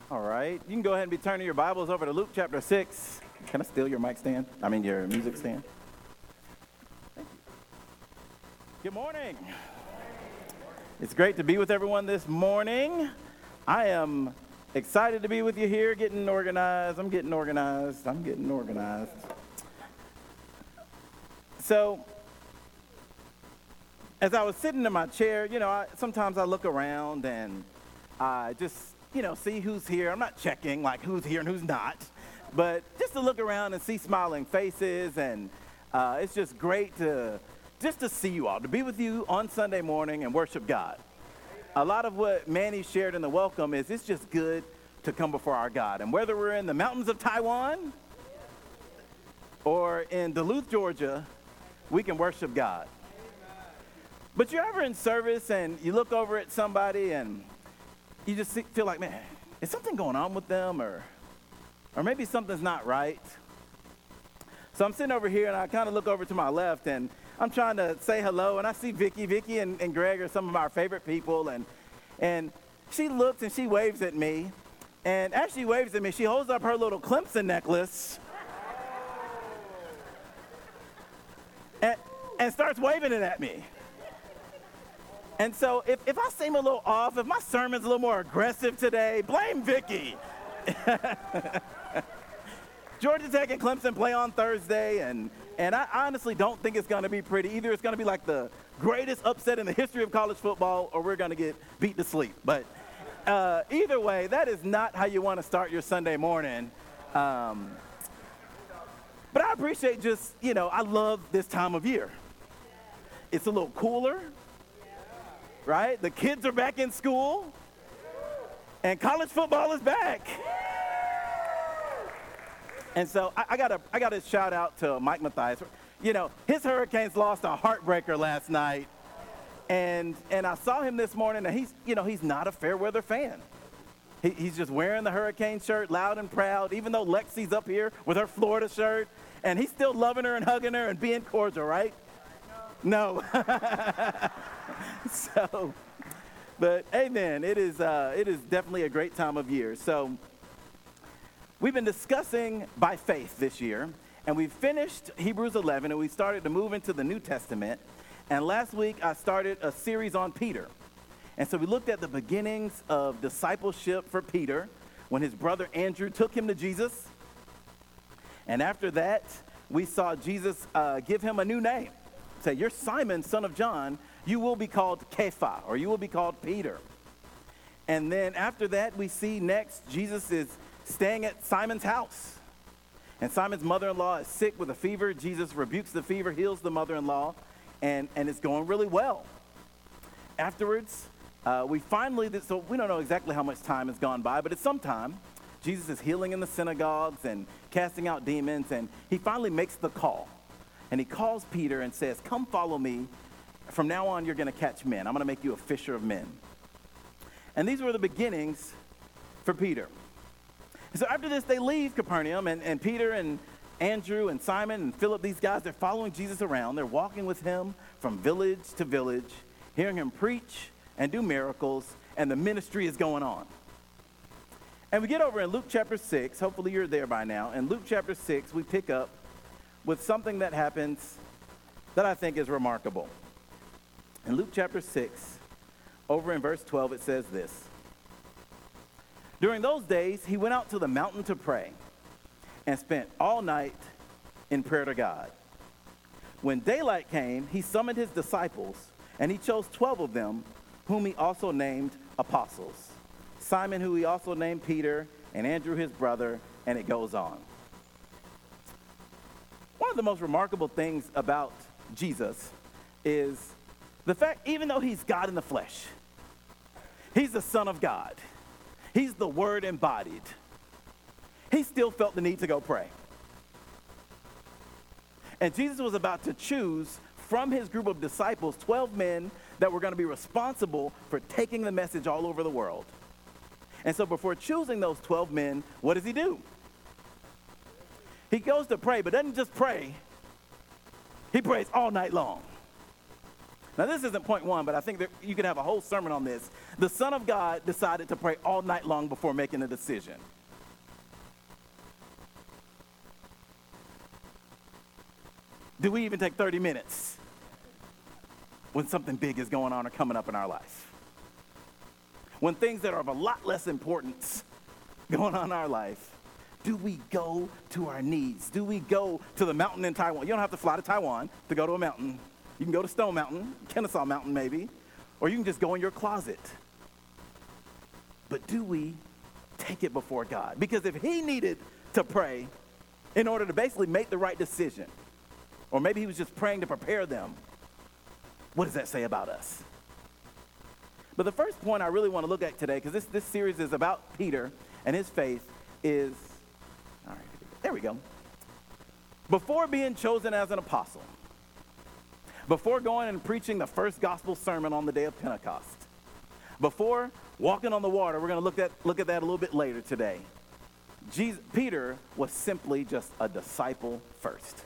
All right. You can go ahead and be turning your Bibles over to Luke chapter 6. Can I steal your mic stand? Your music stand? Thank you. Good morning. It's great to be with everyone this morning. I am excited to be with you here, getting organized. I'm getting organized. So, as I was sitting in my chair, sometimes I look around and I just, see who's here. I'm not checking, like, who's here and who's not. But just to look around and see smiling faces, and it's just great to see you all, to be with you on Sunday morning and worship God. A lot of what Manny shared in the welcome is it's just good to come before our God. And whether we're in the mountains of Taiwan or in Duluth, Georgia, we can worship God. But you're ever in service and you look over at somebody and you just feel like, man, is something going on with them, or maybe something's not right? So I'm sitting over here and I kind of look over to my left and I'm trying to say hello, and I see Vicky and Greg are some of our favorite people, and she looks and she waves at me, and as she waves at me, she holds up her little Clemson necklace and starts waving it at me. And so if I seem a little off, if my sermon's a little more aggressive today, blame Vicky. Georgia Tech and Clemson play on Thursday, and I honestly don't think it's going to be pretty. Either it's going to be like the greatest upset in the history of college football, or we're going to get beat to sleep. But either way, that is not how you want to start your Sunday morning. But I appreciate I love this time of year. It's a little cooler, right? The kids are back in school, and college football is back. And so I gotta shout out to Mike Mathias. His Hurricanes lost a heartbreaker last night, and I saw him this morning, and he's not a fair weather fan. He's just wearing the Hurricane shirt, loud and proud, even though Lexi's up here with her Florida shirt, and he's still loving her and hugging her and being cordial, right? No. So, but amen. It is definitely a great time of year. So, we've been discussing by faith this year, and we finished Hebrews 11, and we started to move into the New Testament. And last week, I started a series on Peter. And so we looked at the beginnings of discipleship for Peter when his brother Andrew took him to Jesus. And after that, we saw Jesus give him a new name. Say, you're Simon, son of John. You will be called Kepha, or you will be called Peter. And then after that, we see next, Jesus is staying at Simon's house. And Simon's mother-in-law is sick with a fever. Jesus rebukes the fever, heals the mother-in-law, and it's going really well. Afterwards, we don't know exactly how much time has gone by, but it's some time. Jesus is healing in the synagogues and casting out demons, and he finally makes the call. And he calls Peter and says, come follow me. From now on, you're going to catch men. I'm going to make you a fisher of men. And these were the beginnings for Peter. So after this, they leave Capernaum, and Peter and Andrew and Simon and Philip, these guys, they're following Jesus around. They're walking with him from village to village, hearing him preach and do miracles, and the ministry is going on. And we get over in Luke chapter 6. Hopefully you're there by now. In Luke chapter 6, we pick up with something that happens that I think is remarkable. In Luke chapter 6, over in verse 12, it says this. During those days, he went out to the mountain to pray and spent all night in prayer to God. When daylight came, he summoned his disciples, and he chose 12 of them, whom he also named apostles. Simon, who he also named Peter, and Andrew his brother, and it goes on. One of the most remarkable things about Jesus is the fact, even though he's God in the flesh, he's the Son of God, he's the Word embodied, he still felt the need to go pray. And Jesus was about to choose from his group of disciples 12 men that were going to be responsible for taking the message all over the world. And so before choosing those 12 men, what does he do? He goes to pray, but doesn't just pray. He prays all night long. Now, this isn't point one, but I think that you could have a whole sermon on this. The Son of God decided to pray all night long before making a decision. Do we even take 30 minutes when something big is going on or coming up in our life? When things that are of a lot less importance going on in our life, do we go to our knees? Do we go to the mountain in Taiwan? You don't have to fly to Taiwan to go to a mountain. You can go to Stone Mountain, Kennesaw Mountain maybe, or you can just go in your closet. But do we take it before God? Because if he needed to pray in order to basically make the right decision, or maybe he was just praying to prepare them, what does that say about us? But the first point I really want to look at today, because this series is about Peter and his faith, is, all right, there we go. Before being chosen as an apostle, before going and preaching the first gospel sermon on the day of Pentecost, before walking on the water, we're going to look at that a little bit later today. Peter was simply just a disciple first.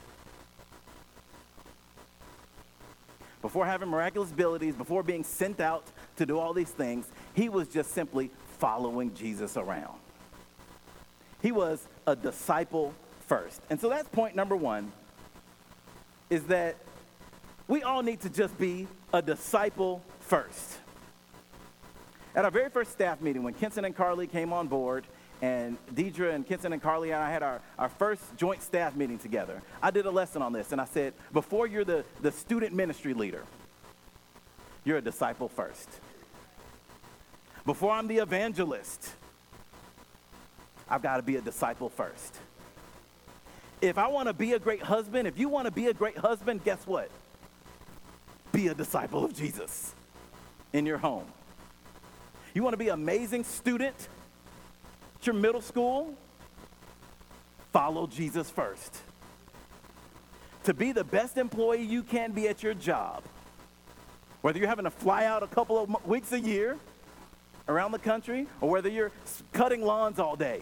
Before having miraculous abilities, before being sent out to do all these things, he was just simply following Jesus around. He was a disciple first. And so that's point number one, is that we all need to just be a disciple first. At our very first staff meeting, when Kenson and Carly came on board, and Deidre and Kenson and Carly and I had our first joint staff meeting together, I did a lesson on this, and I said, before you're the student ministry leader, you're a disciple first. Before I'm the evangelist, I've got to be a disciple first. If I want to be a great husband, if you want to be a great husband, guess what? Be a disciple of Jesus in your home. You want to be an amazing student at your middle school? Follow Jesus first. To be the best employee you can be at your job, whether you're having to fly out a couple of weeks a year around the country, or whether you're cutting lawns all day,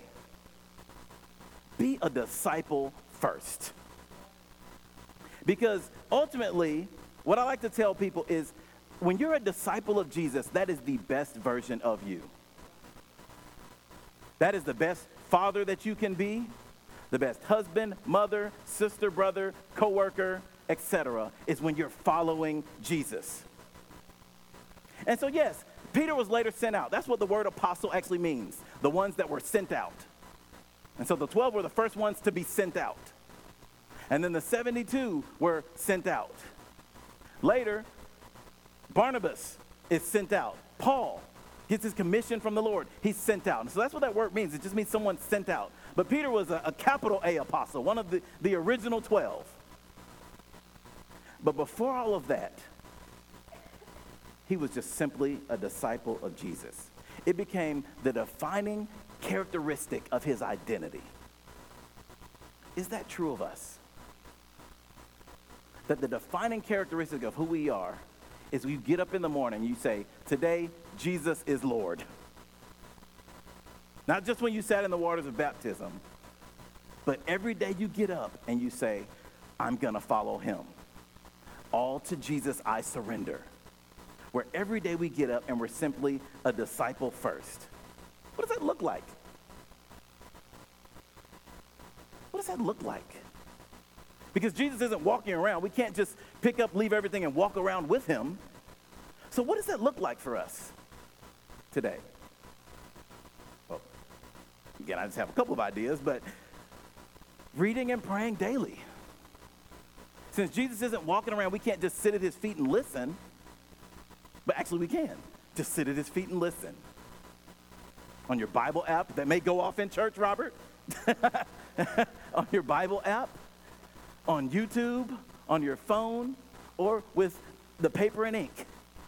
be a disciple first. Because ultimately, what I like to tell people is, when you're a disciple of Jesus, that is the best version of you. That is the best father that you can be, the best husband, mother, sister, brother, coworker, etc., is when you're following Jesus. And so yes, Peter was later sent out. That's what the word apostle actually means, the ones that were sent out. And so the 12 were the first ones to be sent out. And then the 72 were sent out. Later, Barnabas is sent out. Paul gets his commission from the Lord. He's sent out. And so that's what that word means. It just means someone sent out. But Peter was a capital A apostle, one of the original 12. But before all of that, he was just simply a disciple of Jesus. It became the defining characteristic of his identity. Is that true of us? That the defining characteristic of who we are is we get up in the morning and you say, today, Jesus is Lord. Not just when you sat in the waters of baptism, but every day you get up and you say, I'm going to follow him. All to Jesus I surrender. Where every day we get up and we're simply a disciple first. What does that look like? What does that look like? Because Jesus isn't walking around. We can't just pick up, leave everything, and walk around with him. So what does that look like for us today? Well, again, I just have a couple of ideas, but reading and praying daily. Since Jesus isn't walking around, we can't just sit at his feet and listen. But actually we can. Just sit at his feet and listen. On your Bible app that may go off in church, Robert. On your Bible app. On YouTube, on your phone, or with the paper and ink.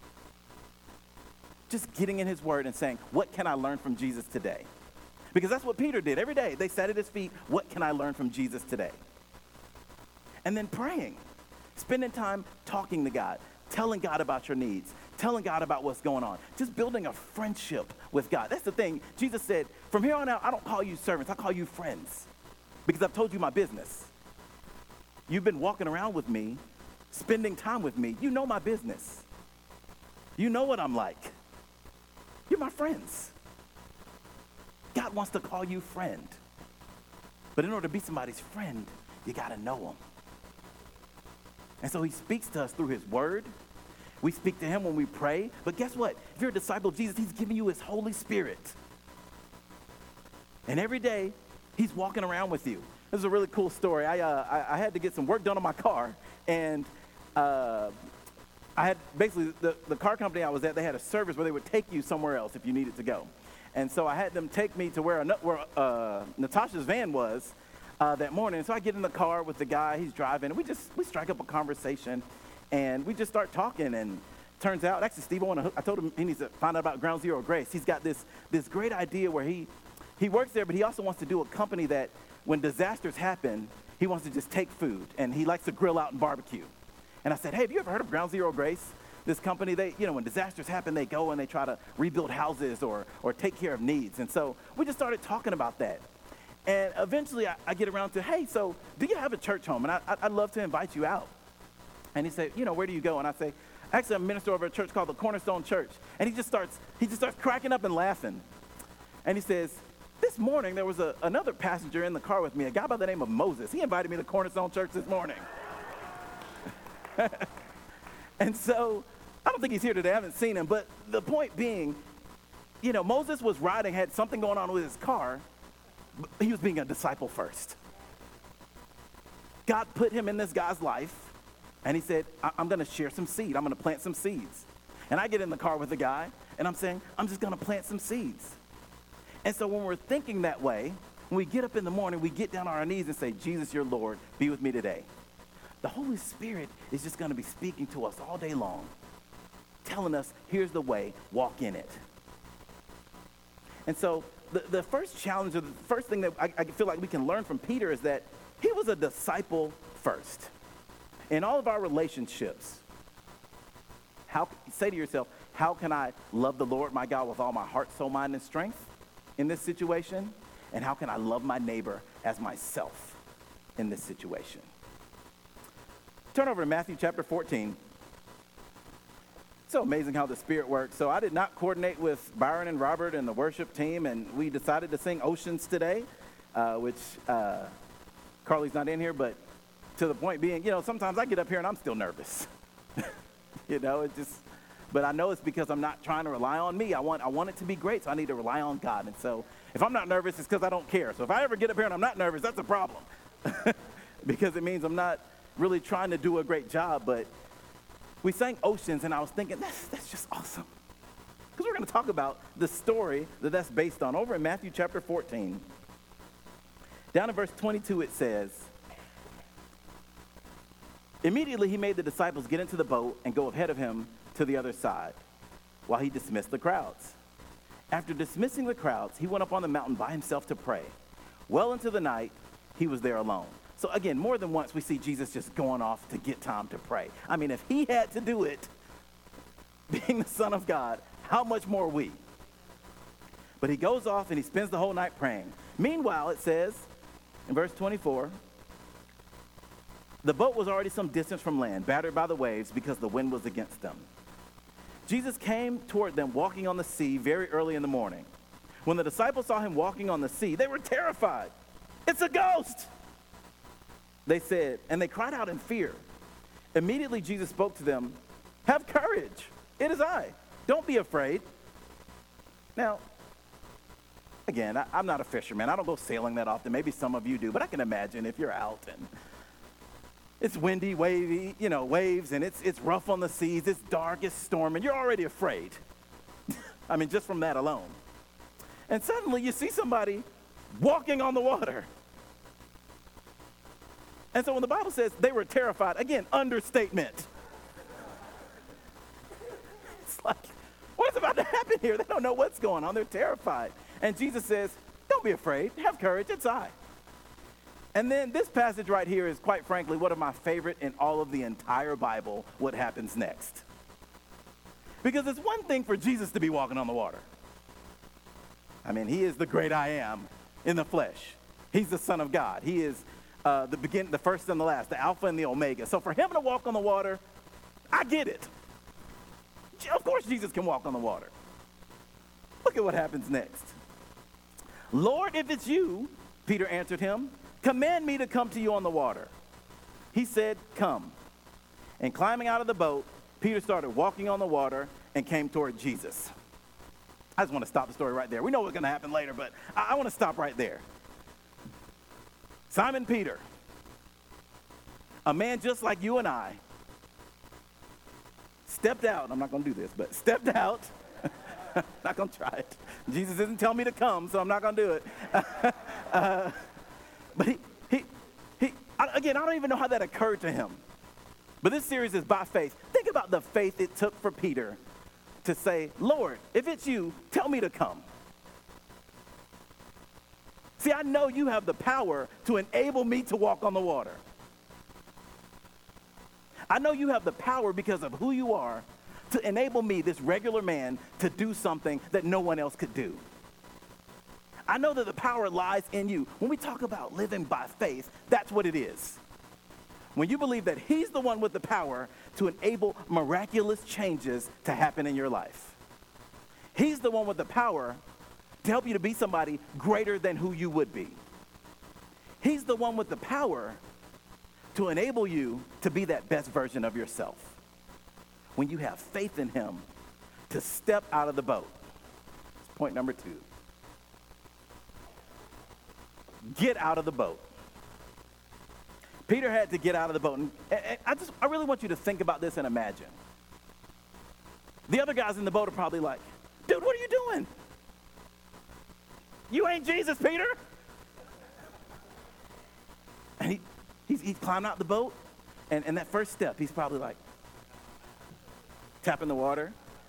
Just getting in his word and saying, what can I learn from Jesus today? Because that's what Peter did. Every day they sat at his feet, what can I learn from Jesus today? And then praying, spending time talking to God, telling God about your needs, telling God about what's going on, just building a friendship with God. That's the thing. Jesus said, from here on out, I don't call you servants, I call you friends, because I've told you my business. You've been walking around with me, spending time with me. You know my business. You know what I'm like. You're my friends. God wants to call you friend. But in order to be somebody's friend, you got to know him. And so he speaks to us through his word. We speak to him when we pray. But guess what? If you're a disciple of Jesus, he's giving you his Holy Spirit. And every day, he's walking around with you. This is a really cool story. I had to get some work done on my car. And I had basically, the car company I was at, they had a service where they would take you somewhere else if you needed to go. And so I had them take me to where Natasha's van was that morning. And so I get in the car with the guy, he's driving, and we strike up a conversation. And we just start talking, and turns out, actually, Steve, I told him he needs to find out about Ground Zero Grace. He's got this great idea where he works there, but he also wants to do a company that when disasters happen, he wants to just take food, and he likes to grill out and barbecue. And I said, hey, have you ever heard of Ground Zero Grace? This company, when disasters happen, they go and they try to rebuild houses or take care of needs. And so we just started talking about that. And eventually I get around to, hey, so do you have a church home? And I'd love to invite you out. And he said, where do you go? And I say, actually, I'm a minister over a church called the Cornerstone Church. And he just starts cracking up and laughing. And he says, this morning there was another passenger in the car with me, a guy by the name of Moses. He invited me to Cornerstone Church this morning. And so I don't think he's here today. I haven't seen him. But the point being, Moses was riding, had something going on with his car. But he was being a disciple first. God put him in this guy's life. And he said, I'm going to share some seed. I'm going to plant some seeds. And I get in the car with the guy, and I'm saying, I'm just going to plant some seeds. And so when we're thinking that way, when we get up in the morning, we get down on our knees and say, Jesus, your Lord, be with me today. The Holy Spirit is just going to be speaking to us all day long, telling us, here's the way, walk in it. And so the first challenge, or the first thing that I feel like we can learn from Peter is that he was a disciple first. In all of our relationships, say to yourself, how can I love the Lord my God with all my heart, soul, mind, and strength in this situation? And how can I love my neighbor as myself in this situation? Turn over to Matthew chapter 14. It's so amazing how the Spirit works. So I did not coordinate with Byron and Robert and the worship team, and we decided to sing Oceans today, which Carly's not in here, but to the point being, sometimes I get up here and I'm still nervous. But I know it's because I'm not trying to rely on me. I want it to be great, so I need to rely on God. And so if I'm not nervous, it's because I don't care. So if I ever get up here and I'm not nervous, that's a problem. Because it means I'm not really trying to do a great job. But we sang Oceans, and I was thinking, that's just awesome. Because we're going to talk about the story that's based on. Over in Matthew chapter 14, down in verse 22, it says, immediately he made the disciples get into the boat and go ahead of him to the other side while he dismissed the crowds. After dismissing the crowds, he went up on the mountain by himself to pray. Well into the night, he was there alone. So again, more than once we see Jesus just going off to get time to pray. I mean, if he had to do it, being the Son of God, how much more we? But he goes off and he spends the whole night praying. Meanwhile, it says in verse 24, the boat was already some distance from land, battered by the waves because the wind was against them. Jesus came toward them walking on the sea very early in the morning. When the disciples saw him walking on the sea, they were terrified. It's a ghost, they said, and they cried out in fear. Immediately Jesus spoke to them, have courage, it is I. Don't be afraid. Now, again, I'm not a fisherman. I don't go sailing that often. Maybe some of you do, but I can imagine if you're out and it's windy, wavy, waves, and it's rough on the seas, it's dark, it's storming, you're already afraid. I mean, just from that alone. And suddenly you see somebody walking on the water. And so when the Bible says they were terrified, again, understatement. It's like, what is about to happen here? They don't know what's going on. They're terrified. And Jesus says, don't be afraid. Have courage. It's I. And then this passage right here is, quite frankly, one of my favorite in all of the entire Bible, what happens next. Because it's one thing for Jesus to be walking on the water. I mean, he is the great I am in the flesh. He's the Son of God. He is the first and the last, the Alpha and the Omega. So for him to walk on the water, I get it. Of course Jesus can walk on the water. Look at what happens next. Lord, if it's you, Peter answered him, command me to come to you on the water. He said, come. And climbing out of the boat, Peter started walking on the water and came toward Jesus. I just want to stop the story right there. We know what's going to happen later, but I want to stop right there. Simon Peter, a man just like you and I, stepped out. I'm not going to do this, but stepped out. Not going to try it. Jesus didn't tell me to come, so I'm not going to do it. But I don't even know how that occurred to him. But this series is by faith. Think about the faith it took for Peter to say, Lord, if it's you, tell me to come. See, I know you have the power to enable me to walk on the water. I know you have the power because of who you are to enable me, this regular man, to do something that no one else could do. I know that the power lies in you. When we talk about living by faith, that's what it is. When you believe that he's the one with the power to enable miraculous changes to happen in your life. He's the one with the power to help you to be somebody greater than who you would be. He's the one with the power to enable you to be that best version of yourself. When you have faith in him to step out of the boat. That's point number 2. Get out of the boat. Peter had to get out of the boat. And I really want you to think about this and imagine. The other guys in the boat are probably like, dude, what are you doing? You ain't Jesus, Peter. And he's climbing out the boat. And that first step, he's probably like, tapping the water.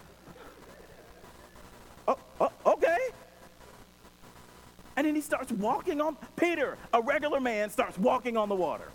Oh, okay. And then he starts walking on. Peter, a regular man, starts walking on the water.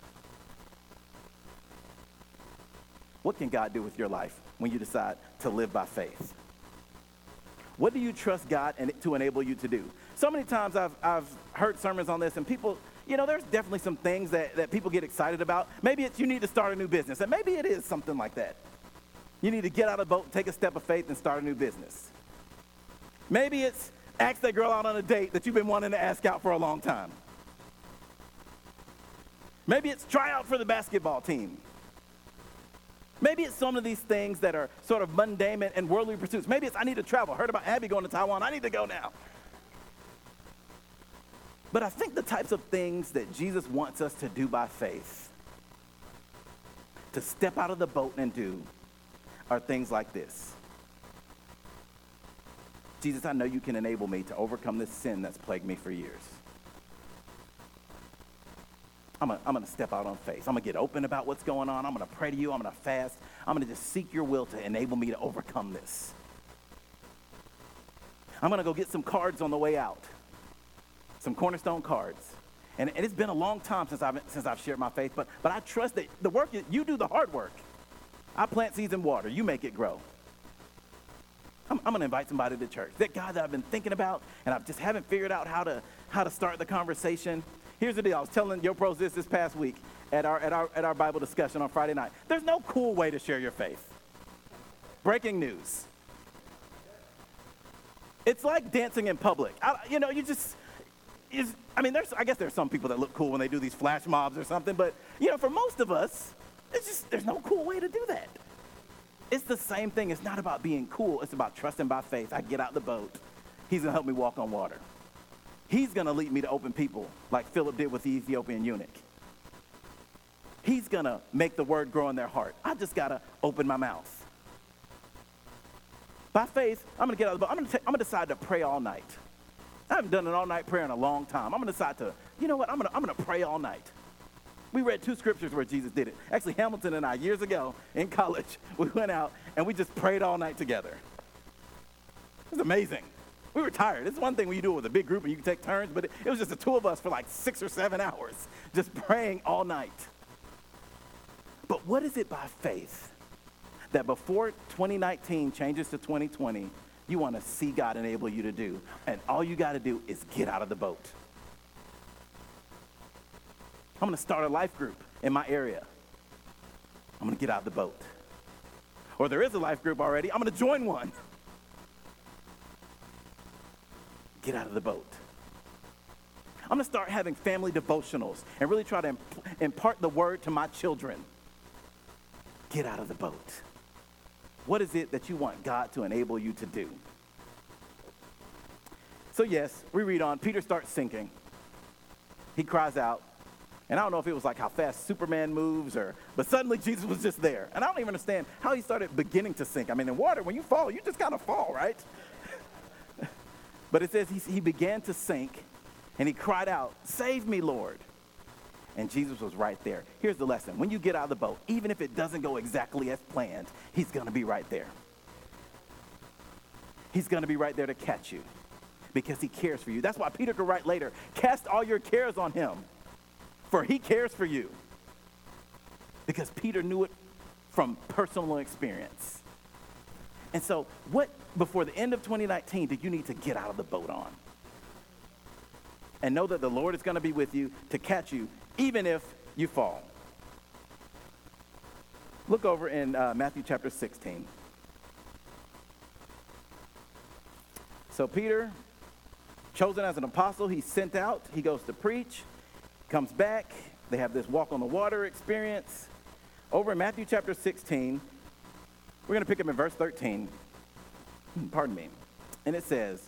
What can God do with your life when you decide to live by faith? What do you trust God to enable you to do? So many times I've heard sermons on this, and people, there's definitely some things that people get excited about. Maybe it's you need to start a new business, and maybe it is something like that. You need to get out of the boat, take a step of faith, and start a new business. Maybe it's ask that girl out on a date that you've been wanting to ask out for a long time. Maybe it's try out for the basketball team. Maybe it's some of these things that are sort of mundane and worldly pursuits. Maybe it's I need to travel. Heard about Abby going to Taiwan. I need to go now. But I think the types of things that Jesus wants us to do by faith, to step out of the boat and do, are things like this. Jesus, I know you can enable me to overcome this sin that's plagued me for years. I'm going to step out on faith. I'm going to get open about what's going on. I'm going to pray to you. I'm going to fast. I'm going to just seek your will to enable me to overcome this. I'm going to go get some cards on the way out, some Cornerstone cards. And it's been a long time since I've shared my faith, but I trust that the work, you do the hard work. I plant seeds in water. You make it grow. I'm going to invite somebody to church. That guy that I've been thinking about, and I just haven't figured out how to start the conversation. Here's the deal. I was telling Yo Pros this past week at our Bible discussion on Friday night. There's no cool way to share your faith. Breaking news. It's like dancing in public. I guess there's some people that look cool when they do these flash mobs or something, but for most of us, there's no cool way to do that. It's the same thing. It's not about being cool. It's about trusting by faith. I get out the boat. He's going to help me walk on water. He's going to lead me to open people like Philip did with the Ethiopian eunuch. He's going to make the word grow in their heart. I just got to open my mouth. By faith, I'm going to get out of the boat. I'm going to decide to pray all night. I haven't done an all-night prayer in a long time. I'm going to decide to, I'm going to pray all night. We read 2 scriptures where Jesus did it. Actually, Hamilton and I, years ago in college, we went out and we just prayed all night together. It was amazing. We were tired. It's one thing when you do it with a big group and you can take turns, but it was just the 2 of us for like 6 or 7 hours, just praying all night. But what is it by faith that before 2019 changes to 2020, you want to see God enable you to do? And all you got to do is get out of the boat. I'm going to start a life group in my area. I'm going to get out of the boat. or there is a life group already. I'm going to join one. Get out of the boat. I'm going to start having family devotionals and really try to impart the word to my children. Get out of the boat. What is it that you want God to enable you to do? So yes, we read on. Peter starts sinking. He cries out. And I don't know if it was like how fast Superman moves, but suddenly Jesus was just there. And I don't even understand how he started beginning to sink. I mean, in water, when you fall, you just kind of fall, right? But it says he began to sink, and he cried out, "Save me, Lord." And Jesus was right there. Here's the lesson. When you get out of the boat, even if it doesn't go exactly as planned, he's going to be right there. He's going to be right there to catch you because he cares for you. That's why Peter could write later, "Cast all your cares on him, for he cares for you." Because Peter knew it from personal experience. And so what, before the end of 2019, do you need to get out of the boat on? And know that the Lord is going to be with you to catch you, even if you fall. Look over in Matthew chapter 16. So Peter, chosen as an apostle, he's sent out. He goes to preach, comes back. They have this walk on the water experience. Over in Matthew chapter 16, we're going to pick up in verse 13. Pardon me. And it says,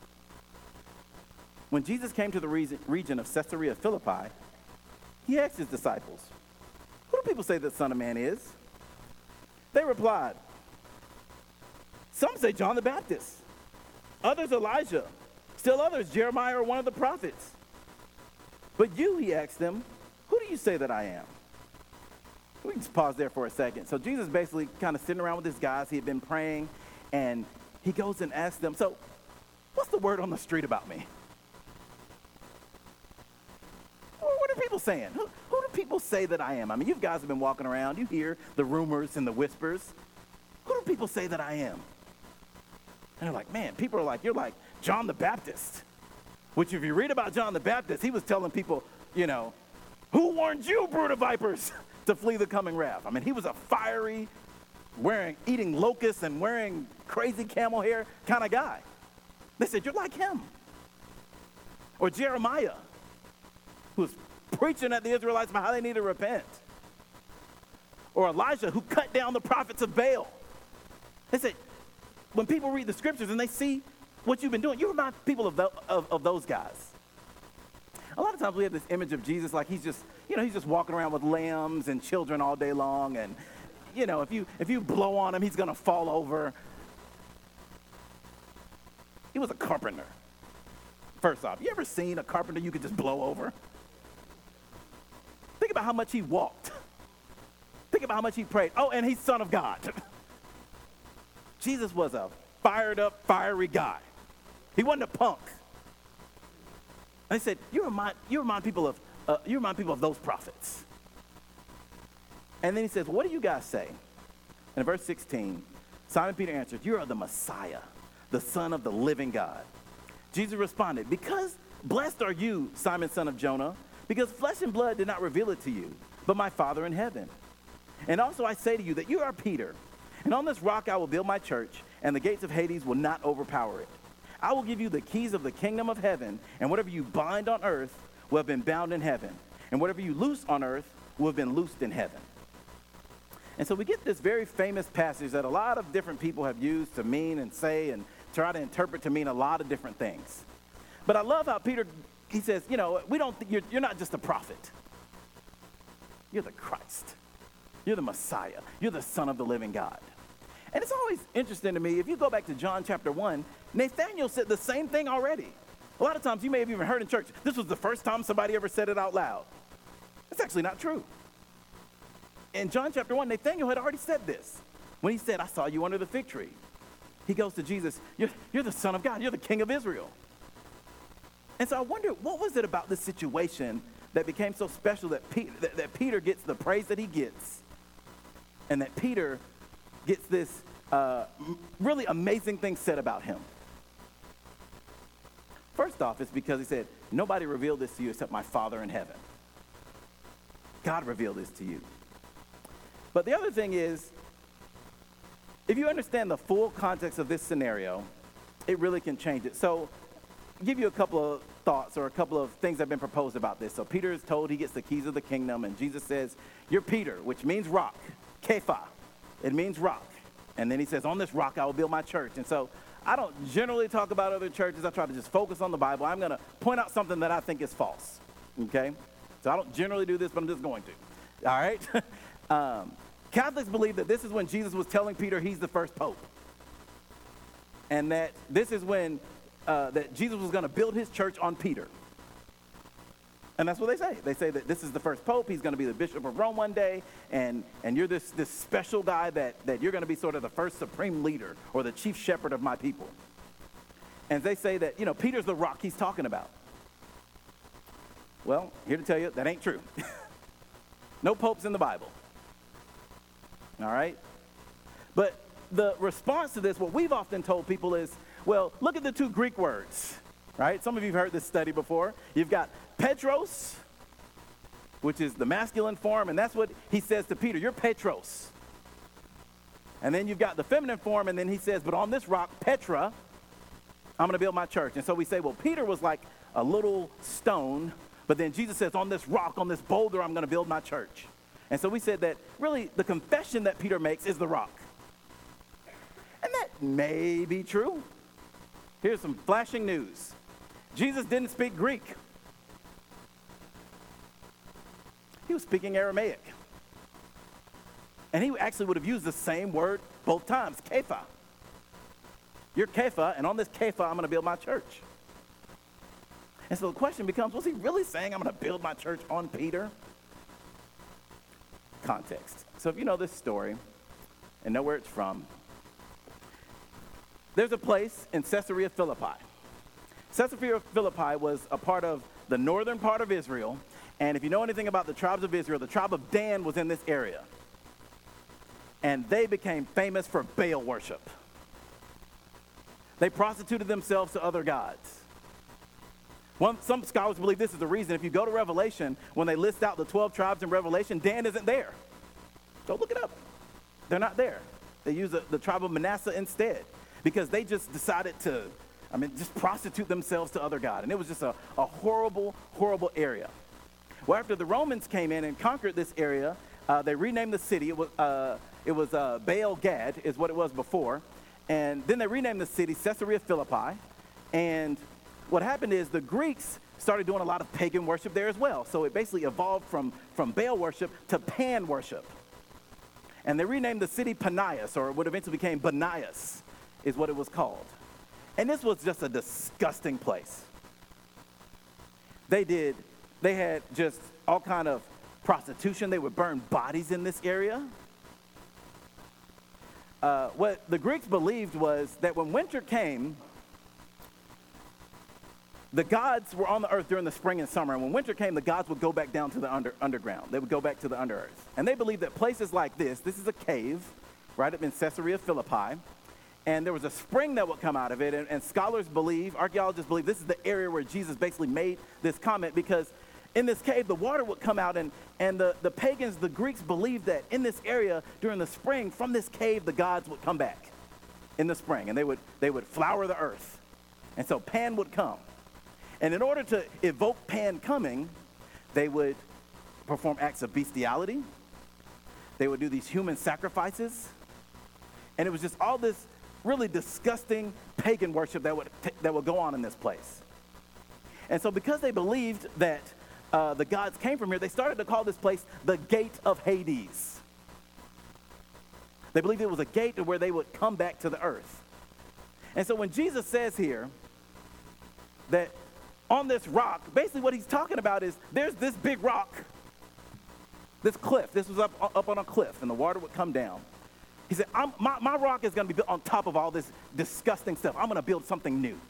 when Jesus came to the region of Caesarea Philippi, he asked his disciples, "Who do people say the Son of Man is?" They replied, "Some say John the Baptist, others Elijah, still others Jeremiah or one of the prophets. But you," he asked them, "who do you say that I am?" We can just pause there for a second. So Jesus basically kind of sitting around with his guys. He had been praying, and he goes and asks them, "So what's the word on the street about me? What are people saying? Who do people say that I am?" I mean, you guys have been walking around. You hear the rumors and the whispers. Who do people say that I am? And they're like, "Man, people are like, you're like John the Baptist." Which if you read about John the Baptist, he was telling people, "Who warned you, brood of vipers, to flee the coming wrath?" I mean, he was a fiery, eating locusts and wearing crazy camel hair kind of guy. They said, "You're like him." Or Jeremiah, who was preaching at the Israelites about how they need to repent. Or Elijah, who cut down the prophets of Baal. They said, when people read the scriptures and they see what you've been doing, you remind people of those guys. A lot of times we have this image of Jesus like he's just walking around with lambs and children all day long, and if you blow on him, he's gonna fall over. He was a carpenter. First off, you ever seen a carpenter you could just blow over? Think about how much he walked. Think about how much he prayed. Oh, and he's Son of God. Jesus was a fired up, fiery guy. He wasn't a punk. And they said, you remind people of those prophets. And then he says, "What do you guys say?" And in verse 16, Simon Peter answered, "You are the Messiah, the Son of the living God." Jesus responded, "Because blessed are you, Simon, son of Jonah, because flesh and blood did not reveal it to you, but my Father in heaven. And also I say to you that you are Peter, and on this rock I will build my church, and the gates of Hades will not overpower it. I will give you the keys of the kingdom of heaven, and whatever you bind on earth will have been bound in heaven, and whatever you loose on earth will have been loosed in heaven." And so we get this very famous passage that a lot of different people have used to mean and say and try to interpret to mean a lot of different things. But I love how Peter, he says, you're not just a prophet. You're the Christ. You're the Messiah. You're the Son of the living God. And it's always interesting to me, if you go back to John chapter 1, Nathanael said the same thing already. A lot of times you may have even heard in church, this was the first time somebody ever said it out loud. That's actually not true. In John chapter 1, Nathanael had already said this. When he said, "I saw you under the fig tree." He goes to Jesus, you're the Son of God. You're the King of Israel. And so I wonder, what was it about this situation that became so special that Peter gets the praise that he gets, and that Peter gets this really amazing thing said about him? First off, it's because he said, "Nobody revealed this to you except my Father in heaven." God revealed this to you. But the other thing is, if you understand the full context of this scenario, it really can change it. So I'll give you a couple of thoughts or a couple of things that have been proposed about this. So Peter is told he gets the keys of the kingdom, and Jesus says, "You're Peter," which means rock. Kepha, it means rock. And then he says, "On this rock I will build my church." And so I don't generally talk about other churches. I try to just focus on the Bible. I'm going to point out something that I think is false, okay? So I don't generally do this, but I'm just going to, all right? Catholics believe that this is when Jesus was telling Peter he's the first pope. And that this is when that Jesus was going to build his church on Peter. And that's what they say. They say that this is the first pope. He's going to be the bishop of Rome one day. And you're this special guy that you're going to be sort of the first supreme leader or the chief shepherd of my people. And they say that, Peter's the rock he's talking about. Well, here to tell you, that ain't true. No popes in the Bible. All right? But the response to this, what we've often told people is, well, look at the two Greek words, right? Some of you have heard this study before. You've got Petros, which is the masculine form, and that's what he says to Peter, "You're Petros." And then you've got the feminine form, and then he says, "But on this rock, Petra, I'm going to build my church." And so we say, well, Peter was like a little stone, but then Jesus says, "On this rock, on this boulder, I'm going to build my church." And so we said that really the confession that Peter makes is the rock. And that may be true. Here's some flashing news. Jesus didn't speak Greek. He was speaking Aramaic. And he actually would have used the same word both times, Kepha. "You're Kepha, and on this Kepha, I'm going to build my church." And so the question becomes, was he really saying, "I'm going to build my church on Peter"? Context. So if you know this story and know where it's from, there's a place in Caesarea Philippi. Caesarea Philippi was a part of the northern part of Israel. And if you know anything about the tribes of Israel, the tribe of Dan was in this area. And they became famous for Baal worship. They prostituted themselves to other gods. Some scholars believe this is the reason. If you go to Revelation, when they list out the 12 tribes in Revelation, Dan isn't there. Go look it up. They're not there. They use the tribe of Manasseh instead because they just decided to, just prostitute themselves to other gods. And it was just a horrible, horrible area. Well, after the Romans came in and conquered this area, they renamed the city. It was Baal Gad is what it was before. And then they renamed the city Caesarea Philippi. And what happened is the Greeks started doing a lot of pagan worship there as well. So it basically evolved from Baal worship to Pan worship. And they renamed the city Panias, or what eventually became Banias, is what it was called. And this was just a disgusting place. They had just all kind of prostitution. They would burn bodies in this area. What the Greeks believed was that when winter came, the gods were on the earth during the spring and summer, and when winter came, the gods would go back down to the underground. They would go back to the underearth. And they believed that places like this is a cave, right up in Caesarea Philippi, and there was a spring that would come out of it, and scholars believe, archaeologists believe, this is the area where Jesus basically made this comment, because in this cave, the water would come out, and the pagans, the Greeks, believed that in this area during the spring, from this cave, the gods would come back in the spring, and they would flower the earth. And so Pan would come. And in order to evoke Pan coming, they would perform acts of bestiality. They would do these human sacrifices. And it was just all this really disgusting pagan worship that would go on in this place. And so because they believed that the gods came from here, they started to call this place the Gate of Hades. They believed it was a gate to where they would come back to the earth. And so when Jesus says here that on this rock, basically what he's talking about is there's this big rock, this cliff. This was up on a cliff, and the water would come down. He said, my rock is going to be built on top of all this disgusting stuff. I'm going to build something new.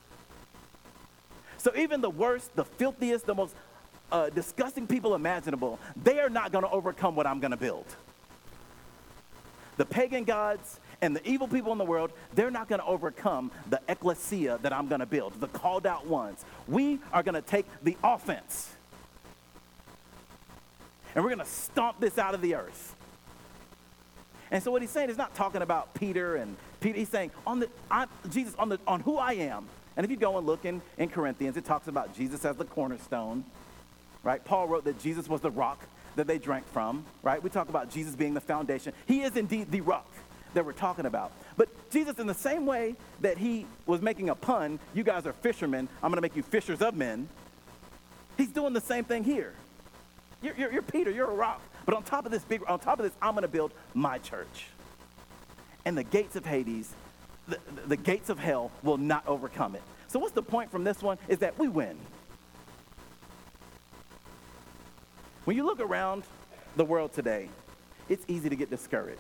So even the worst, the filthiest, the most disgusting people imaginable, they are not going to overcome what I'm going to build. The pagan gods and the evil people in the world, they're not going to overcome the ecclesia that I'm going to build, the called out ones. We are going to take the offense. And we're going to stomp this out of the earth. And so what he's saying is not talking about Peter and Peter. He's saying Jesus on who I am. And if you go and look in Corinthians, it talks about Jesus as the cornerstone, right? Paul wrote that Jesus was the rock that they drank from, right? We talk about Jesus being the foundation. He is indeed the rock that we're talking about. But Jesus, in the same way that he was making a pun, you guys are fishermen, I'm going to make you fishers of men. He's doing the same thing here. You're Peter, you're a rock. But on top of this, I'm going to build my church. And the gates of Hades, the gates of hell will not overcome it. So what's the point from this one is that we win. When you look around the world today, it's easy to get discouraged.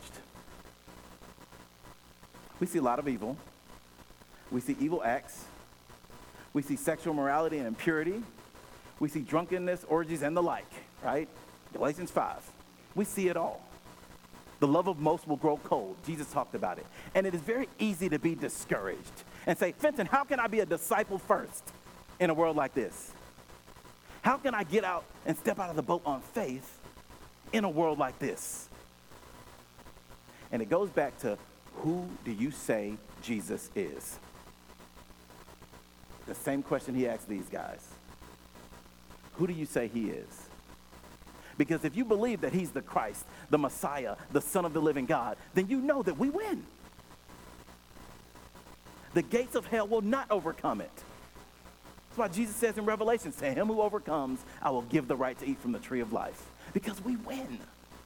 We see a lot of evil. We see evil acts. We see sexual morality and impurity. We see drunkenness, orgies, and the like, right? Galatians 5. We see it all. The love of most will grow cold. Jesus talked about it. And it is very easy to be discouraged and say, Fenton, how can I be a disciple first in a world like this? How can I get out and step out of the boat on faith in a world like this? And it goes back to, who do you say Jesus is? The same question he asked these guys. Who do you say he is? Because if you believe that he's the Christ, the Messiah, the Son of the living God, then you know that we win. The gates of hell will not overcome it. That's why Jesus says in Revelation, to him who overcomes, I will give the right to eat from the tree of life. Because we win.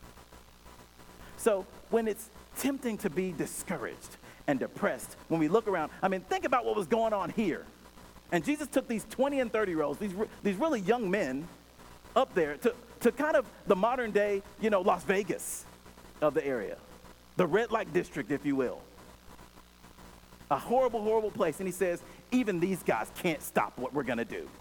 So when it's tempting to be discouraged and depressed, when we look around, think about what was going on here. And Jesus took these 20 and 30-year-olds, these really young men up there to kind of the modern day, Las Vegas of the area. The red light district, if you will. A horrible, horrible place. And he says, even these guys can't stop what we're going to do.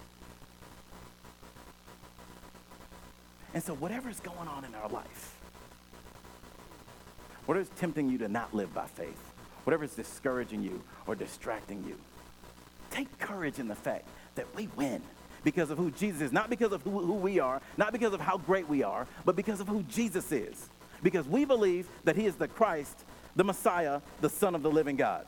And so whatever's going on in our life, whatever's tempting you to not live by faith, whatever's discouraging you or distracting you, take courage in the fact that we win because of who Jesus is. Not because of who we are, not because of how great we are, but because of who Jesus is. Because we believe that he is the Christ, the Messiah, the Son of the living God.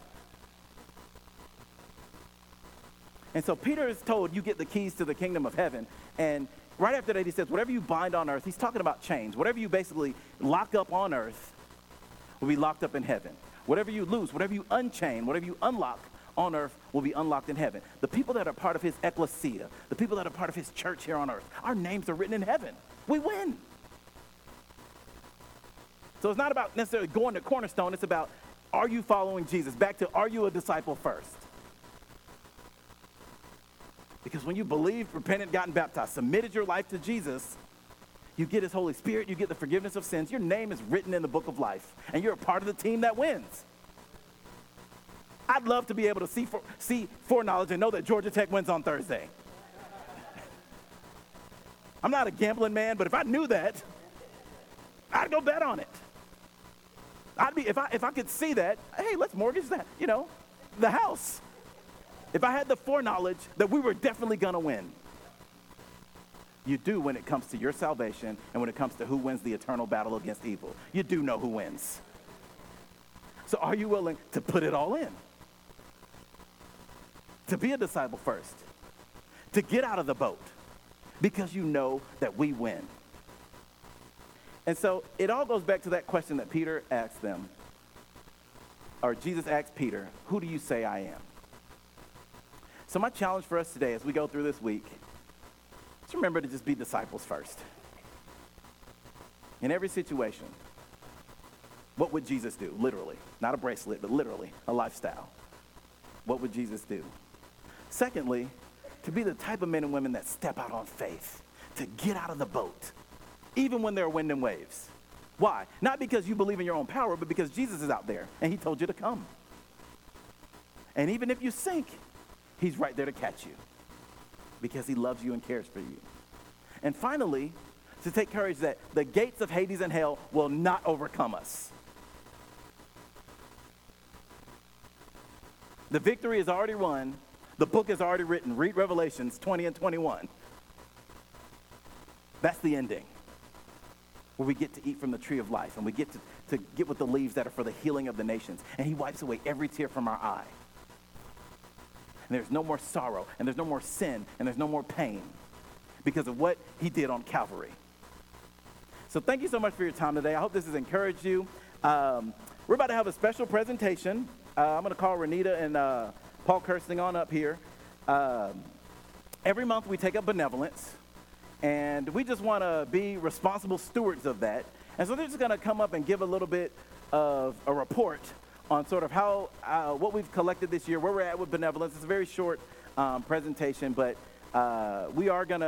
And so Peter is told, you get the keys to the kingdom of heaven. And right after that, he says, whatever you bind on earth, he's talking about chains. Whatever you basically lock up on earth will be locked up in heaven. Whatever you loose, whatever you unchain, whatever you unlock on earth will be unlocked in heaven. The people that are part of his ecclesia, the people that are part of his church here on earth, our names are written in heaven. We win. So it's not about necessarily going to Cornerstone. It's about, are you following Jesus? Back to, are you a disciple first? Because when you believe, repented, gotten baptized, submitted your life to Jesus, you get his Holy Spirit, you get the forgiveness of sins. Your name is written in the book of life, and you're a part of the team that wins. I'd love to be able to see foreknowledge and know that Georgia Tech wins on Thursday. I'm not a gambling man, but if I knew that, I'd go bet on it. If I could see that, hey, let's mortgage that, the house. If I had the foreknowledge that we were definitely going to win. You do when it comes to your salvation and when it comes to who wins the eternal battle against evil. You do know who wins. So are you willing to put it all in? To be a disciple first. To get out of the boat. Because you know that we win. And so it all goes back to that question that Peter asked them. Or Jesus asked Peter, who do you say I am? So my challenge for us today as we go through this week, is remember to just be disciples first. In every situation, what would Jesus do? Literally. Not a bracelet, but literally a lifestyle. What would Jesus do? Secondly, to be the type of men and women that step out on faith, to get out of the boat, even when there are wind and waves. Why? Not because you believe in your own power, but because Jesus is out there and he told you to come. And even if you sink, he's right there to catch you because he loves you and cares for you. And finally, to take courage that the gates of Hades and hell will not overcome us. The victory is already won. The book is already written. Read Revelations 20 and 21. That's the ending, where we get to eat from the tree of life and we get to get with the leaves that are for the healing of the nations. And he wipes away every tear from our eye. And there's no more sorrow, and there's no more sin, and there's no more pain because of what he did on Calvary. So thank you so much for your time today. I hope this has encouraged you. We're about to have a special presentation. I'm going to call Renita and Paul Kirsting on up here. Every month we take up benevolence, and we just want to be responsible stewards of that. And so they're just going to come up and give a little bit of a report on sort of how what we've collected this year, where we're at with benevolence. It's a very short presentation, but we are going to